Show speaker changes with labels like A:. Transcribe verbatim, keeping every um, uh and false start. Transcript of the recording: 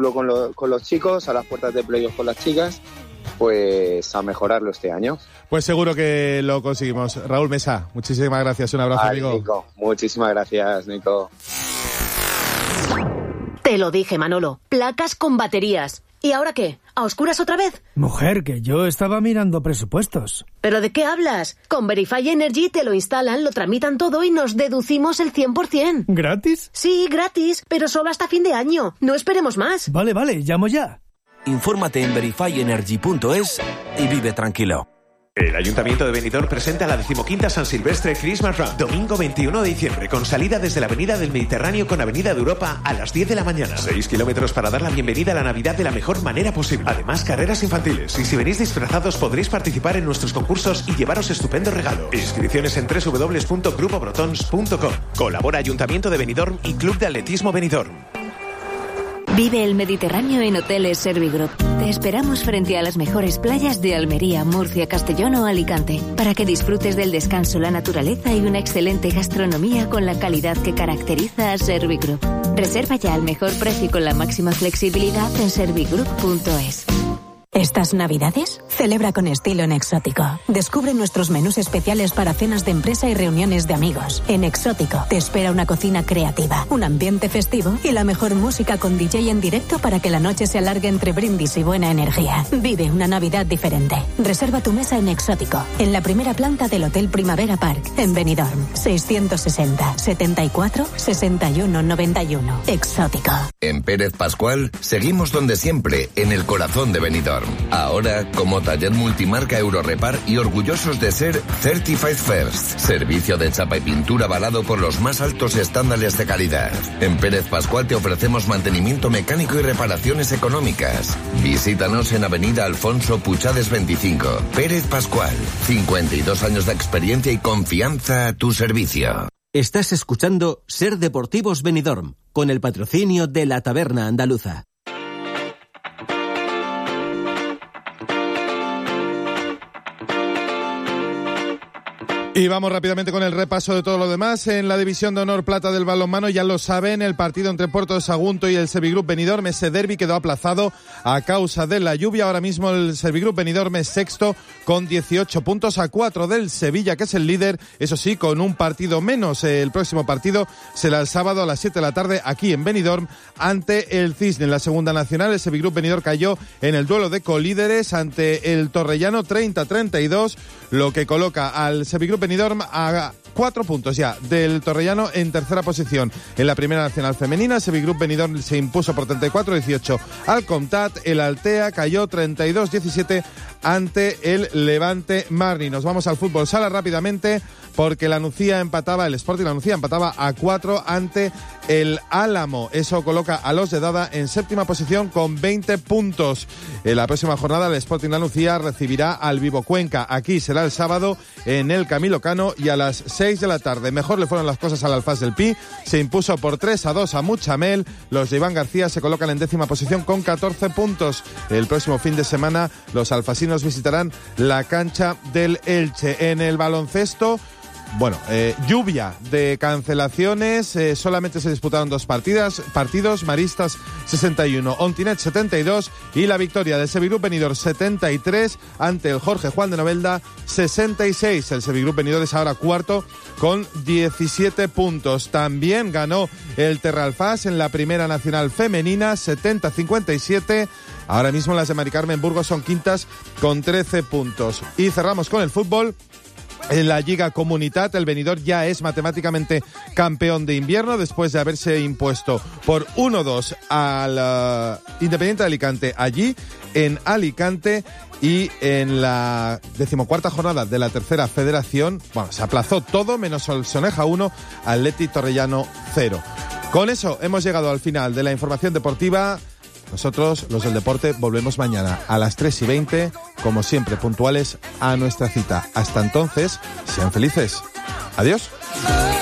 A: título con, lo, con los chicos, a las puertas de playoff con las chicas, pues a mejorarlo este año.
B: Pues seguro que lo conseguimos. Raúl Mesa, muchísimas gracias, un abrazo,
A: Ay,
B: amigo.
A: Nico, muchísimas gracias, Nico.
C: Te lo dije, Manolo, placas con baterías. ¿Y ahora qué? ¿A oscuras otra vez?
D: Mujer, que yo estaba mirando presupuestos.
C: ¿Pero de qué hablas? Con Verify Energy te lo instalan, lo tramitan todo y nos deducimos el cien por ciento.
D: ¿Gratis?
C: Sí, gratis, pero solo hasta fin de año. No esperemos más.
D: Vale, vale, llamo ya.
E: Infórmate en verify energy punto es y vive tranquilo.
F: El Ayuntamiento de Benidorm presenta la decimoquinta San Silvestre Christmas Run, domingo veintiuno de diciembre, con salida desde la Avenida del Mediterráneo con Avenida de Europa a las diez de la mañana. seis kilómetros para dar la bienvenida a la Navidad de la mejor manera posible. Además, carreras infantiles. Y si venís disfrazados podréis participar en nuestros concursos y llevaros estupendos regalos. Inscripciones en doble u doble u doble u punto grupo brotons punto com. Colabora Ayuntamiento de Benidorm y Club de Atletismo Benidorm.
G: Vive el Mediterráneo en Hoteles Servigroup. Te esperamos frente a las mejores playas de Almería, Murcia, Castellón o Alicante, para que disfrutes del descanso, la naturaleza y una excelente gastronomía con la calidad que caracteriza a Servigroup. Reserva ya al mejor precio y con la máxima flexibilidad en servigroup punto es.
H: ¿Estas navidades? Celebra con estilo en Exótico. Descubre nuestros menús especiales para cenas de empresa y reuniones de amigos. En Exótico te espera una cocina creativa, un ambiente festivo y la mejor música con D J en directo para que la noche se alargue entre brindis y buena energía. Vive una Navidad diferente. Reserva tu mesa en Exótico, en la primera planta del Hotel Primavera Park, en Benidorm. seiscientos sesenta, setenta y cuatro, sesenta y uno, noventa y uno. Exótico.
I: En Pérez Pascual seguimos donde siempre, en el corazón de Benidorm. Ahora, como taller multimarca Eurorepar y orgullosos de ser Certified First, servicio de chapa y pintura avalado por los más altos estándares de calidad. En Pérez Pascual te ofrecemos mantenimiento mecánico y reparaciones económicas. Visítanos en Avenida Alfonso Puchades veinticinco. Pérez Pascual, cincuenta y dos años de experiencia y confianza a tu servicio.
J: Estás escuchando Ser Deportivos Benidorm, con el patrocinio de la Taberna Andaluza.
B: Y vamos rápidamente con el repaso de todo lo demás. En la División de Honor Plata del balonmano, ya lo saben, el partido entre Puerto de Sagunto y el Servigroup Benidorm, ese derbi quedó aplazado a causa de la lluvia. Ahora mismo el Servigroup Benidorm es sexto con dieciocho puntos, a cuatro del Sevilla, que es el líder, eso sí, con un partido menos. El próximo partido será el sábado a las siete de la tarde aquí en Benidorm ante el Cisne. En la segunda nacional, el Servigroup Benidorm cayó en el duelo de colíderes ante el Torrellano treinta a treinta y dos, lo que coloca al Servigroup Benidorm a cuatro puntos ya del Torrellano en tercera posición. En la primera nacional femenina, Servigroup Benidorm se impuso por treinta y cuatro a dieciocho al Comtat. El Altea cayó treinta y dos a diecisiete ante el Levante Marni. Nos vamos al fútbol sala rápidamente porque la Nucía empataba, el Sporting La Nucía empataba a cuatro ante el Álamo. Eso coloca a los de Dada en séptima posición con veinte puntos. En la próxima jornada el Sporting La Nucía recibirá al Vivo Cuenca. Aquí será el sábado en el Camilo Cano y a las seis de la tarde. Mejor le fueron las cosas al Alfaz del Pi. Se impuso por tres a dos a Muchamel. Los de Iván García se colocan en décima posición con catorce puntos. El próximo fin de semana los alfasinos visitarán la cancha del Elche. En el baloncesto, bueno, eh, lluvia de cancelaciones, eh, solamente se disputaron dos partidas, partidos, Maristas sesenta y uno, Ontinet setenta y dos y la victoria del Servigroup Benidorm setenta y tres ante el Jorge Juan de Novelda sesenta y seis. El Servigroup Benidorm es ahora cuarto con diecisiete puntos. También ganó el Terralfás en la primera nacional femenina setenta a cincuenta y siete. Ahora mismo las de Mari Carmen Burgos son quintas con trece puntos. Y cerramos con el fútbol. En la Lliga Comunitat, el Benidorm ya es matemáticamente campeón de invierno después de haberse impuesto por uno dos al uh, Independiente de Alicante allí en Alicante. Y en la decimocuarta jornada de la tercera federación, bueno, se aplazó todo menos el Soneja uno, Atleti Torrellano cero. Con eso hemos llegado al final de la información deportiva. Nosotros, los del deporte, volvemos mañana a las tres y veinte, como siempre, puntuales a nuestra cita. Hasta entonces, sean felices. Adiós.